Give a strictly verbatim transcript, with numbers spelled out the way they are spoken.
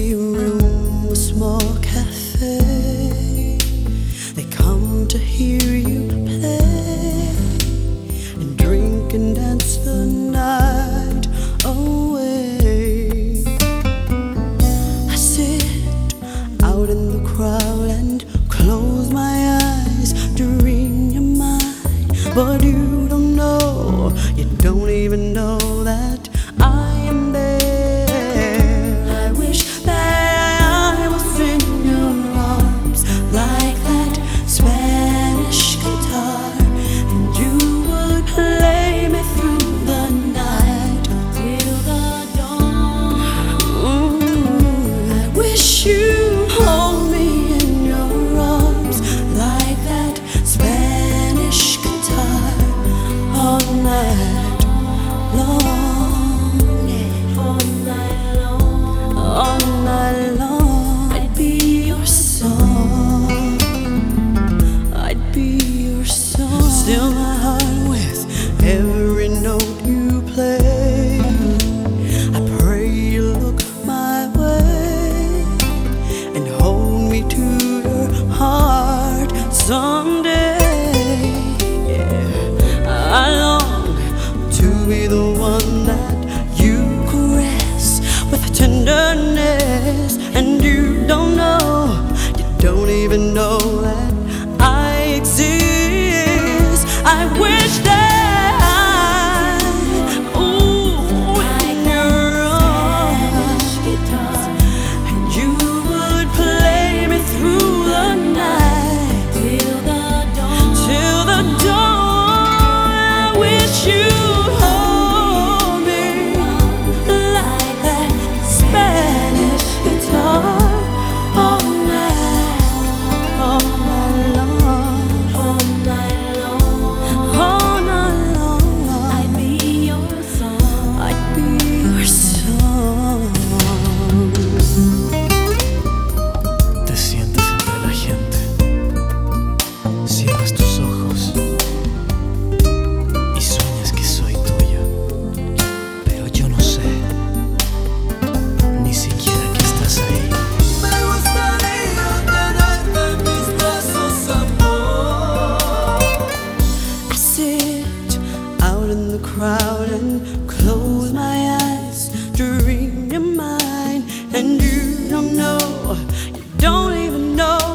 empty room, a small cafe. They come to hear you play and drink and dance the night away. I sit out in the crowd and close my eyes to read your mind, but you don't know, you don't even know that I am there. I wish that I was in your arms like that Spanish guitar, and you would play me through the night till the dawn. Mm, I wish you'd hold me in your arms like that Spanish guitar all night long. All night long, I'd be your song. I'd be your song. Still my heart with every note you play. I pray you look my way and hold me to your heart someday. Yeah, I long to be the one that you caress with tenderness, and you don't know, you don't even know that I exist. I wish that I, ooh, in your arms, and you would play me through the night till the dawn, till the dawn. I wish you crowd and close my eyes to read your mind, and you don't know, you don't even know